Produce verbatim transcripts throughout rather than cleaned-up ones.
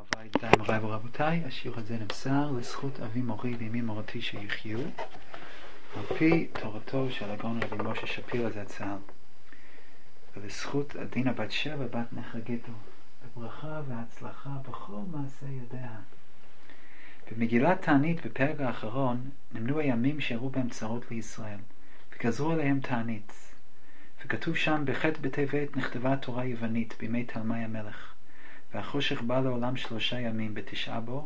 רבותיי, מוריי ורבותיי, השיעור הזה נמסר לזכות אבי מורי ואמי מורתי שיחיו על פי תורתו של הגאון רבי משה שפירא זצ"ל, ולזכות עדינה בת שבע בת נחגתו, בברכה והצלחה בכל מעשה ידיה. במגילת תענית בפרק האחרון נמנו הימים שהראו בהם צרות לישראל וגזרו עליהם תענית, וכתוב שם בח' בטבת נכתבה התורה היוונית בימי תלמי המלך, והחושך בא לעולם שלושה ימים, בתשעה בו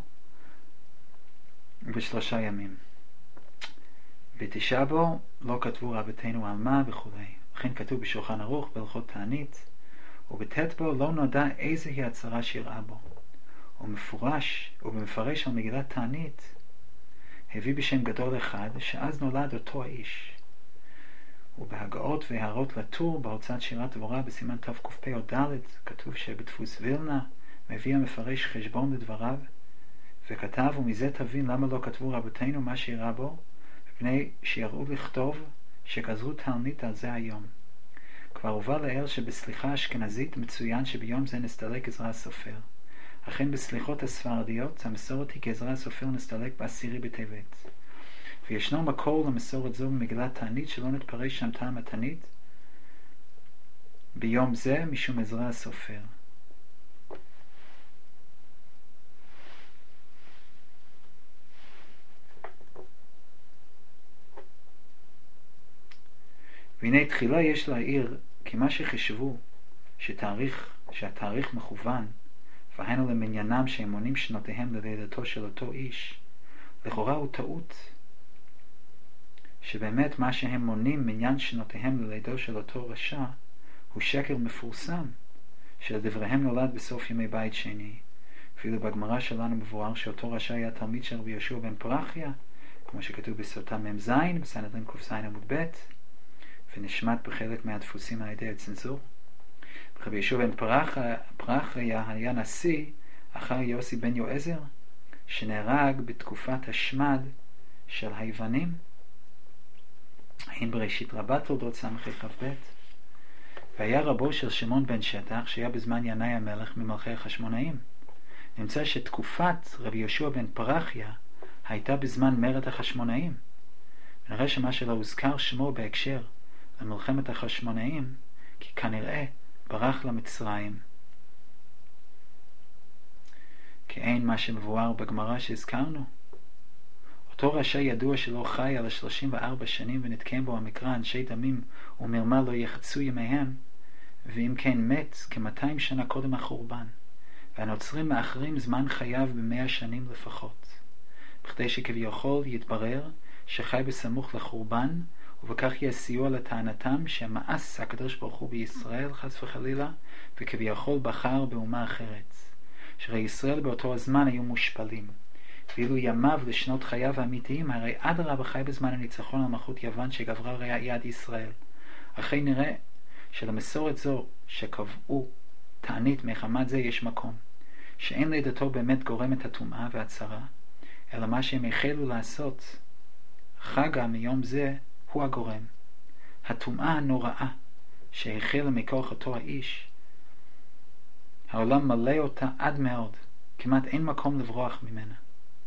ובשלושה ימים. בתשעה בו לא כתבו רבותינו על מה וכו'. וכן כתוב בשולחן ערוך בהלכות תענית, ובט' בו לא נודע איזה היא הצרה שאירעה בו. ומפורש ובמפרש על מגילת תענית הביא בשם גדול אחד שאז נולד אותו האיש. ובהגאות והערות לטור בהוצאת שירת דבורה בסימן תקפ"ד כתוב שבדפוס וילנה מביא המפרש חשבון לדבריו וכתב, ומזה תבין למה לא כתבו רבותינו מה שאירע בו, מפני שיראו לכתוב שגזרו תענית על זה היום. כבר הובא לעיל שבסליחה אשכנזית מצוין שביום זה נסתלק עזרא הסופר. אכן בסליחות הספרדיות המסורת היא כי עזרא הסופר נסתלק בעשירי בטבת, וישנו מקור למסורת זו במגילת תענית שלא נתפרש שם טעם התענית ביום זה משום עזרא הסופר. והנה תחילה יש להעיר כי מה שחשבו שתאריך, שהתאריך מכוון והיינו למניינם שהם מונים שנותיהם ללידתו של אותו איש, לכאורה הוא טעות, שבאמת מה שהם מונים מניין שנותיהם ללידו של אותו רשע הוא שקר מפורסם שלדבריהם נולד בסוף ימי בית שני. אפילו בגמרא שלנו מבואר שאותו רשע היה תלמיד של רבי יהושע בן פרחיה, כמו שכתוב בסוטה מ"ז בסנהדרין ק"ז עמוד ב', ונשמט בחלק מהדפוסים על ידי הצנזור. רבי יהושע בן פרחיה היה נשיא אחר יוסי בן יועזר שנהרג בתקופת השמד של היוונים, הן בראשית רבה תולדות סמ"כ"ב. והיה רבו של שמעון בן שטח שהיה בזמן ינאי המלך ממלכי החשמונאים. נמצא שתקופת רבי יהושע בן פרחיה הייתה בזמן מרד החשמונאים. נראה שמה שלא הוזכר שמו בהקשר למלחמת החשמונאים כי כנראה ברח למצרים, כי אין מה שמבואר בגמרא שהזכרנו. אותו רשע ידוע שלא חי על שלושים וארבע שנים ונתקיים בו המקרא אנשי דמים ומרמה לא יחצו ימיהם, ואם כן מת כ-מאתיים שנה קודם החורבן, והנוצרים מאחרים זמן חייו במאה שנים לפחות, בכדי שכביכול יתברר שחי בסמוך לחורבן, ובכך יהיה סיוע לטענתם שמאס הקדוש ברוך הוא בישראל חס וחלילה, וכביכול בחר באומה אחרת, שהרי ישראל באותו הזמן היו מושפלים, ואילו ימיו לשנות חייו האמיתיים הרי אדרבה חי בזמן הניצחון על מלכות יוון שגברה יד ישראל. אחרי נראה שלמסורת זו שקבעו תענית מחמת זה יש מקום, שאין לידתו באמת גורם את הטומאה והצרה, אלא מה שהם החלו לעשות חגה מיום זה הוא הגורם. הטומאה הנוראה שהחלה מכוח אותו האיש, העולם מלא אותה עד מאוד, כמעט אין מקום לברוח ממנה.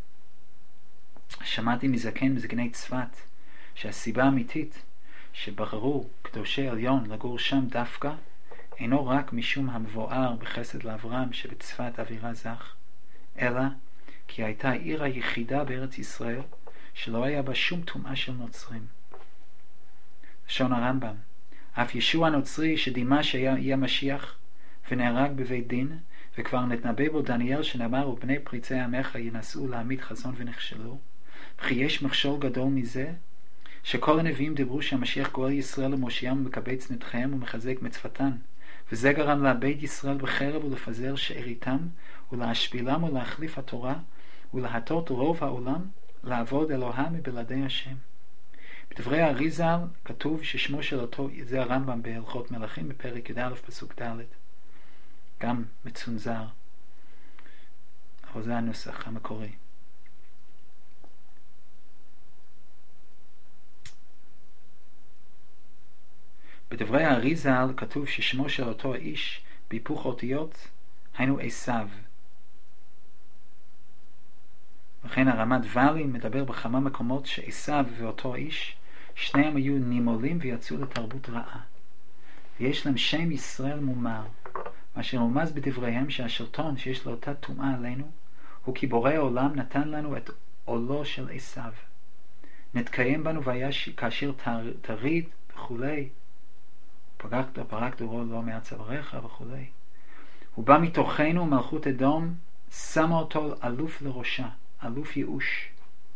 שמעתי מזקן מזקני צפת שהסיבה האמיתית שבחרו קדושי עליון לגור שם דווקא אינו רק משום המבואר בחסד לאברהם שבצפת אווירה זך, אלא כי הייתה העיר היחידה בארץ ישראל שלא היה בה שום טומאה של נוצרים. לשון הרמב"ם, אף ישוע הנוצרי שדימה שהיה משיח ונהרג בבית דין, וכבר נתנבא בו דניאל שנאמר ובני פריצי עמך ינסו להעמיד חזון ונכשלו, וכי יש מכשול גדול מזה שכל הנביאים דיברו שהמשיח גואל ישראל למושיעם ומקבץ נדחיהם ומחזק מצוותן, וזה גרם לאבד ישראל בחרב ולפזר שאריתם ולהשפילם ולהחליף התורה ולהטות רוב העולם לעבוד אלוהם מבלעדי השם. בדברי האריז"ל כתוב ששמו של אותו, זה הרמב"ם בהלכות מלכים בפרק י"א פסוק ד', גם מצונזר, אבל זה הנוסח המקורי. בדברי האריז"ל כתוב ששמו של אותו האיש בהיפוך אותיות היינו עשיו, לכן הרמת ואלי מדבר בכמה מקומות שעשיו ואותו איש, שניהם היו נימולים ויצאו לתרבות רעה. ויש להם שם ישראל מומר, מה שרומז בדבריהם שהשלטון שיש לו אותה טומאה עלינו, הוא כי בורא העולם נתן לנו את עולו של עשיו. נתקיים בנו והיה כאשר תריד וכולי, פרק דורו לא מעט צוואריך וכולי. הוא בא מתוכנו מלכות אדום, שמה אותו אלוף לראשה, אלוף ייאוש.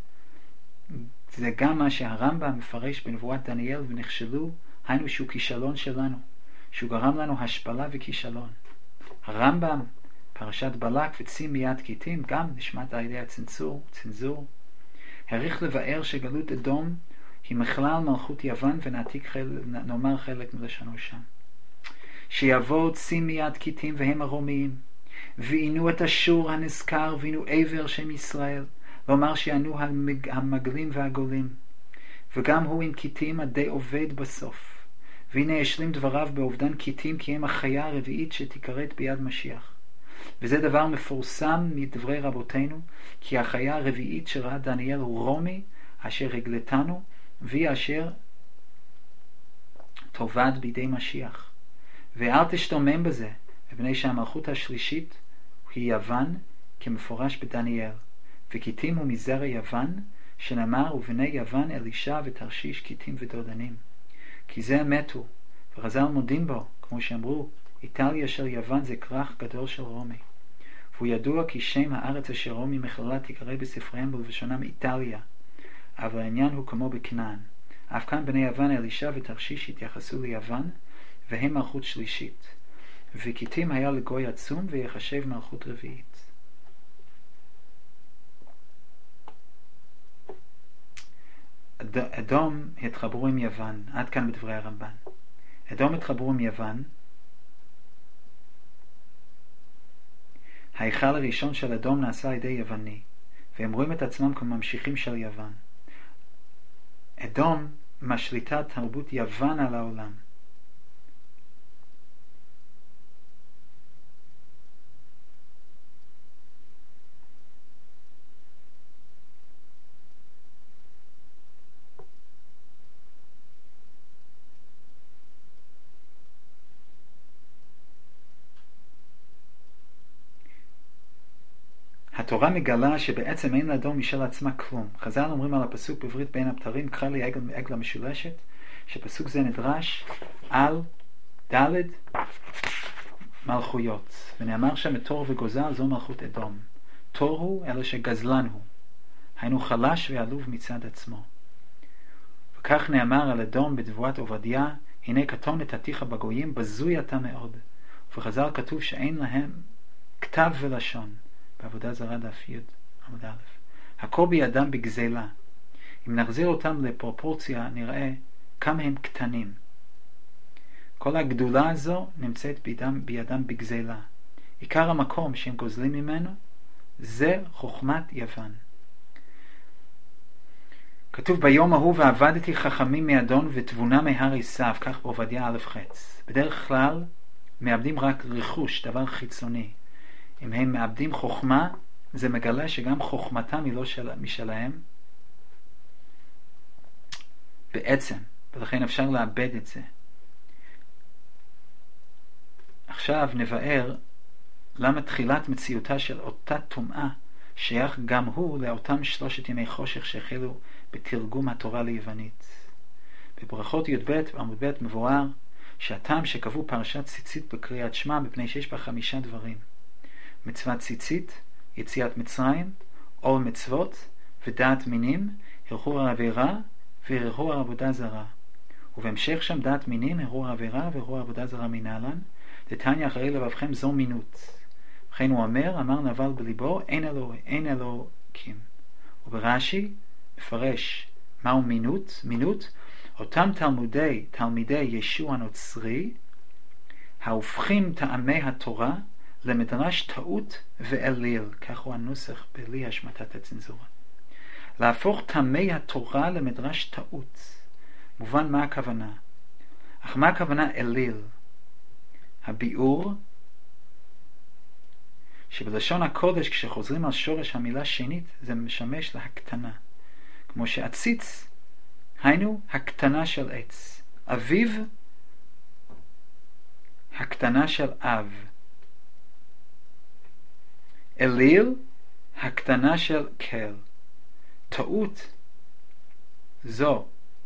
זה גם מה שהרמב"ם מפרש בנבואת דניאל ונכשלו, היינו שהוא כישלון שלנו, שהוא גרם לנו השפלה וכישלון. הרמב"ם, פרשת בלק וצי מיד כיתים, גם נשמעת על ידי הצנזור, צנזור, העריך לבאר שגלות אדום היא מכלל מלכות יוון, ונעתיק חל, נאמר חלק מלשונו שם. שיבוא צי מיד כיתים והם הרומיים, ועינו את אשור הנזכר ועינו עבר שם ישראל, לומר שיענו המג, המגלים והגולים. וגם הוא עם כיתים עדי עובד בסוף. והנה השלים דבריו בעובדן כיתים, כי הם החיה הרביעית שתיקראת ביד משיח. וזה דבר מפורסם מדברי רבותינו, כי החיה הרביעית שראה דניאל הוא רומי, אשר רגלתנו, והיא אשר תאבד בידי משיח. ואל תשתומם בזה, מפני שהמלכות השלישית היא יוון, כמפורש בדניאל. וכיתים הוא מזרע יוון, שנאמר ובני יוון אלישע ותרשיש כיתים ודודנים. כי זה מתו, וחז"ל מודים בו, כמו שאמרו, איטליה של יוון זה כרך גדול של רומי. והוא ידוע כי שם הארץ אשר רומי מכללה תקרא בספריהם ובלשונם איטליה, אבל העניין הוא כמו בכנען. אף כאן בני יוון אלישע ותרשיש התייחסו ליוון, והם מלכות שלישית. וכיתים היה לגוי עצום ויחשב מלכות רביעית. אדום התחברו עם יוון, עד כאן בדברי הרמב"ן. אדום התחברו עם יוון. ההיכל הראשון של אדום נעשה על ידי יווני, והם רואים את עצמם כממשיכים של יוון. אדום משליטה תרבות יוון על העולם. התורה מגלה שבעצם אין לאדום משל עצמה כלום. חז"ל אומרים על הפסוק בברית בין הבתרים, קרא לי עגל מעגלה משולשת, שפסוק זה נדרש על ד' מלכויות. ונאמר שם תור וגוזל זו מלכות אדום. תור הוא אלא שגזלן הוא. היינו חלש ועלוב מצד עצמו. וכך נאמר על אדום בדבואת עובדיה, הנה קטון נתתיך בגויים, בזוי אתה מאוד. ובחז"ל כתוב שאין להם כתב ולשון. בעבודה זרה דף י' עמוד א'. הכל בידם בגזלה. אם נחזיר אותם לפרופורציה נראה כמה הם קטנים. כל הגדולה הזו נמצאת בידם, בידם בגזלה. עיקר המקום שהם גוזלים ממנו זה חוכמת יוון. כתוב ביום ההוא ועבדתי חכמים מאדון ותבונה מהר עשיו, כך בעובדיה א' חץ. בדרך כלל מאבדים רק רכוש, דבר חיצוני. אם הם מאבדים חוכמה, זה מגלה שגם חוכמתם היא לא של, משלהם בעצם, ולכן אפשר לאבד את זה. עכשיו נבאר למה תחילת מציאותה של אותה טומאה שייך גם הוא לאותם שלושת ימי חושך שהחלו בתרגום התורה ליוונית. בברכות י"ב ועמוד ב' מבואר שהטעם שקבעו פרשת ציצית בקריאת שמע מפני שיש בה חמישה דברים: מצוות ציצית, יציאת מצרים, עול מצוות ודעת מינים, הרהור העבירה והרהור העבודה זרה. ובהמשך שם דעת מינים, הרהור העבירה והרהור העבודה זרה מנהלן, דתניא אחרי לבבכם זו מינות. וכן הוא אומר, אמר נבל בליבו, אין אלוה, אין אלוקים. וברש"י מפרש מהו מינות? מינות, אותם תלמודי, תלמידי ישוע הנוצרי, ההופכים טעמי התורה למדרש טעות ואליל, כך הוא הנוסח בלי השמטת הצנזורה. להפוך טעמי התורה למדרש טעות. מובן מה הכוונה? אך מה הכוונה אליל? הביאור שבלשון הקודש כשחוזרים על שורש המילה שנית זה משמש להקטנה, כמו שעציץ היינו הקטנה של עץ, אביב הקטנה של אב, אליל הקטנה של כל. טעות זו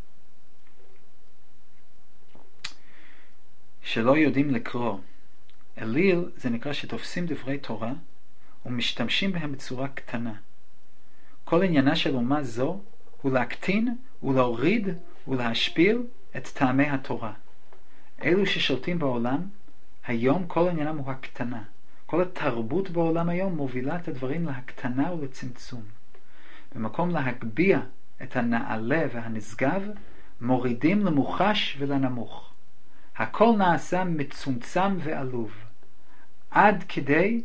שלא יודעים לקרוא אליל, זה נקרא שתופסים דברי תורה ומשתמשים בהם בצורה קטנה. כל עניינה של אומה זו הוא להקטין ולהוריד ולהשפיל את טעמי התורה. אלו ששולטים בעולם היום, כל עניינם הוא הקטנה. כל התרבות בעולם היום מובילה את הדברים להקטנה ולצמצום. במקום להגביה את הנעלה והנשגב, מורידים למוחש ולנמוך. הכל נעשה מצומצם ועלוב, עד כדי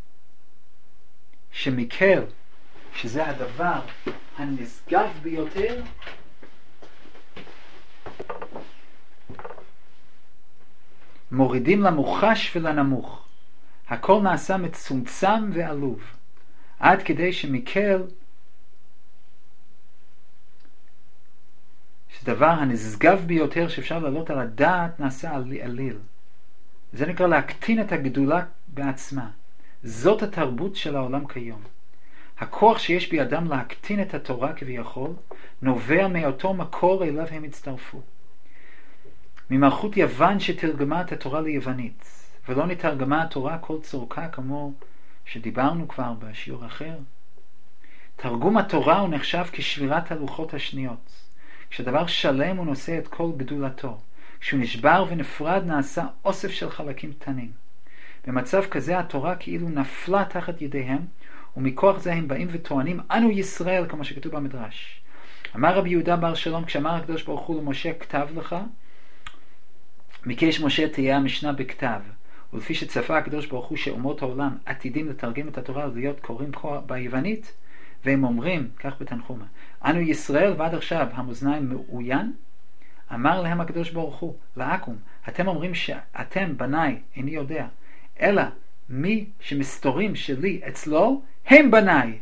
שמקל, שזה הדבר הנשגב ביותר, מורידים למוחש ולנמוך. הכל נעשה מצומצם ועלוב, עד כדי שמקל, שדבר הנשגב ביותר שאפשר לעלות על הדעת נעשה אליל. זה נקרא להקטין את הגדולה בעצמה. זאת התרבות של העולם כיום. הכוח שיש בידם להקטין את התורה כביכול נובע מאותו מקור אליו הם הצטרפו. ממלכות יוון שתרגמה את התורה ליוונית, ולא נתרגמה התורה כל צורכה כמו שדיברנו כבר בשיעור אחר. תרגום התורה הוא נחשב כשבירת הלוחות השניות. כשדבר שלם הוא נושא את כל גדולתו. כשהוא נשבר ונפרד נעשה אוסף של חלקים קטנים. במצב כזה התורה כאילו נפלה תחת ידיהם, ומכוח זה הם באים וטוענים, אנו ישראל, כמו שכתוב במדרש. אמר רבי יהודה בר שלום, כשאמר הקדוש ברוך הוא למשה, כתב לך, ביקש משה תהיה המשנה בכתב. ולפי שצפה הקדוש ברוך הוא שאומות העולם עתידים לתרגם את התורה להיות קוראים ביוונית, והם אומרים, כך בתנחומה, אנו ישראל ועד עכשיו המאזניים מאוין, אמר להם הקדוש ברוך הוא, לעקום, אתם אומרים שאתם בניי, איני יודע, אלא מי שמסתורים שלי אצלו, הם בניי.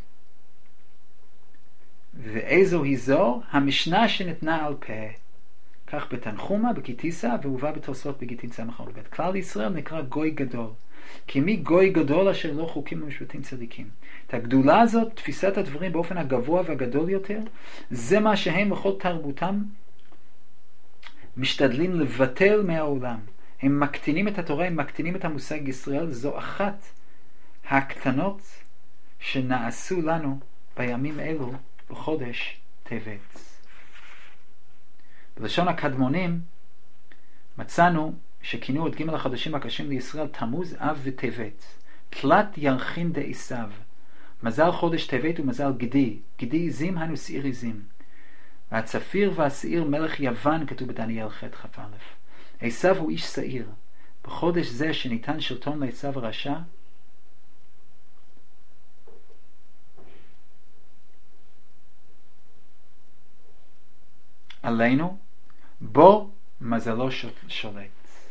ואיזו היא זו? המשנה שניתנה על פה. כך בתנחומה, בגיטיסה, והובא בתוספות בגיטין סמך ב'. כלל ישראל נקרא גוי גדול. כי מי גוי גדול אשר לא חוקים ומשפטים צדיקים. את הגדולה הזאת, תפיסת הדברים באופן הגבוה והגדול יותר, זה מה שהם וכל תרבותם משתדלים לבטל מהעולם. הם מקטינים את התורה, הם מקטינים את המושג ישראל. זו אחת הקטנות שנעשו לנו בימים אלו בחודש טבת. בלשון הקדמונים מצאנו שכינו את ג' החודשים הקשים לישראל תמוז, אב וטבת. תלת ירחין דעשיו. מזל חודש טבת ומזל גדי. גדי עזים היינו שעיר עזים. והצפיר והשעיר מלך יוון, כתוב בדניאל ח' כ"א. עשיו הוא איש שעיר. בחודש זה שניתן שלטון לעשיו הרשע, עלינו, בו מזלו שולט.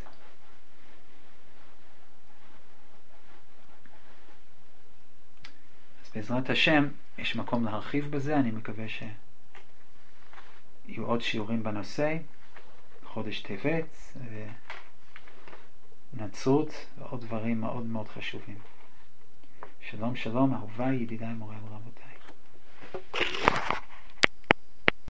אז בעזרת השם יש מקום להרחיב בזה. אני מקווה שיהיו עוד שיעורים בנושא חודש טבת ונצרות ועוד דברים מאוד מאוד חשובים. שלום שלום אהוביי, ידידיי מורי ורבותיי.